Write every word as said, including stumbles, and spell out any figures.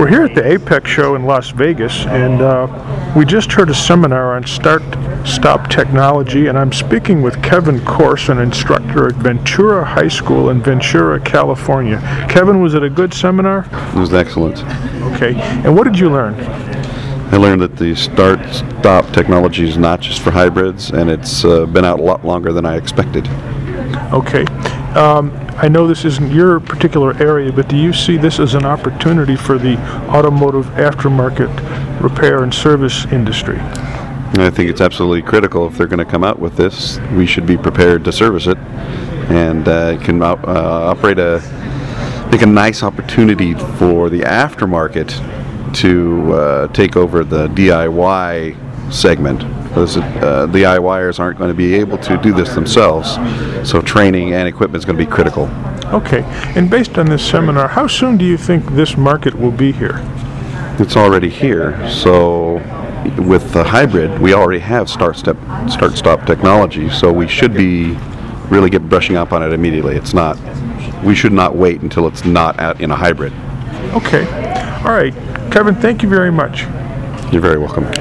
We're here at the APEX show in Las Vegas, and uh, we just heard a seminar on start-stop technology, and I'm speaking with Kevin Korse, an instructor at Ventura High School in Ventura, California. Kevin, was it a good seminar? It was excellent. Okay, and what did you learn? I learned that the start-stop technology is not just for hybrids, and it's uh, been out a lot longer than I expected. Okay. Um, I know this isn't your particular area, but do you see this as an opportunity for the automotive aftermarket repair and service industry? I think it's absolutely critical. If they're going to come out with this, we should be prepared to service it, and uh, it can op- uh, operate a, make a nice opportunity for the aftermarket to uh, take over the D I Y segment. Because uh, the DIYers aren't going to be able to do this themselves, so training and equipment is going to be critical. Okay, and based on this seminar, how soon do you think this market will be here? It's already here. So with the hybrid, we already have start-step, start-stop technology, so we should be really get brushing up on it immediately. It's not. We should not wait until it's not at, in a hybrid. Okay. All right. Kevin, thank you very much. You're very welcome.